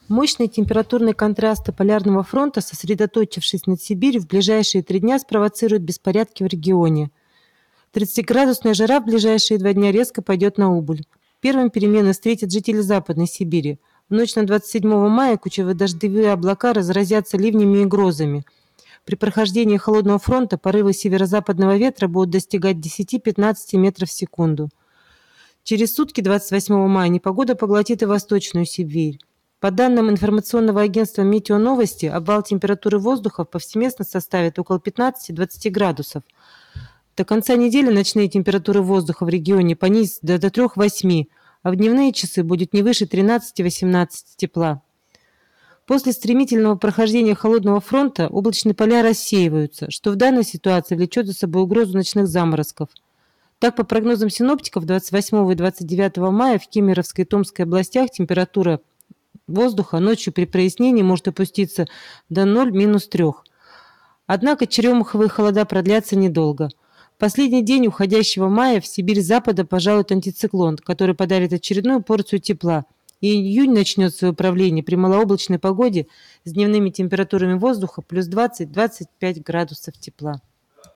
Мощные температурные контрасты полярного фронта, сосредоточившись над Сибирью, в ближайшие 3 дня спровоцируют беспорядки в регионе. 30-градусная жара в ближайшие 2 дня резко пойдет на убыль. Первым перемены встретят жители Западной Сибири. В ночь на 27 мая кучевые дождевые облака разразятся ливнями и грозами. При прохождении холодного фронта порывы северо-западного ветра будут достигать 10-15 метров в секунду. Через сутки, 28 мая, непогода поглотит и Восточную Сибирь. По данным информационного агентства «Метеоновости», обвал температуры воздуха повсеместно составит около 15-20 градусов. До конца недели ночные температуры воздуха в регионе понизятся до 3-8, а в дневные часы будет не выше 13-18 тепла. После стремительного прохождения холодного фронта облачные поля рассеиваются, что в данной ситуации влечет за собой угрозу ночных заморозков. Так, по прогнозам синоптиков, 28 и 29 мая в Кемеровской и Томской областях температура воздуха ночью при прояснении может опуститься до 0-3. Однако черемуховые холода продлятся недолго. В последний день уходящего мая в Сибирь с запада пожалует антициклон, который подарит очередную порцию тепла. И июнь начнет свое правление при малооблачной погоде с дневными температурами воздуха плюс 20-25 градусов тепла.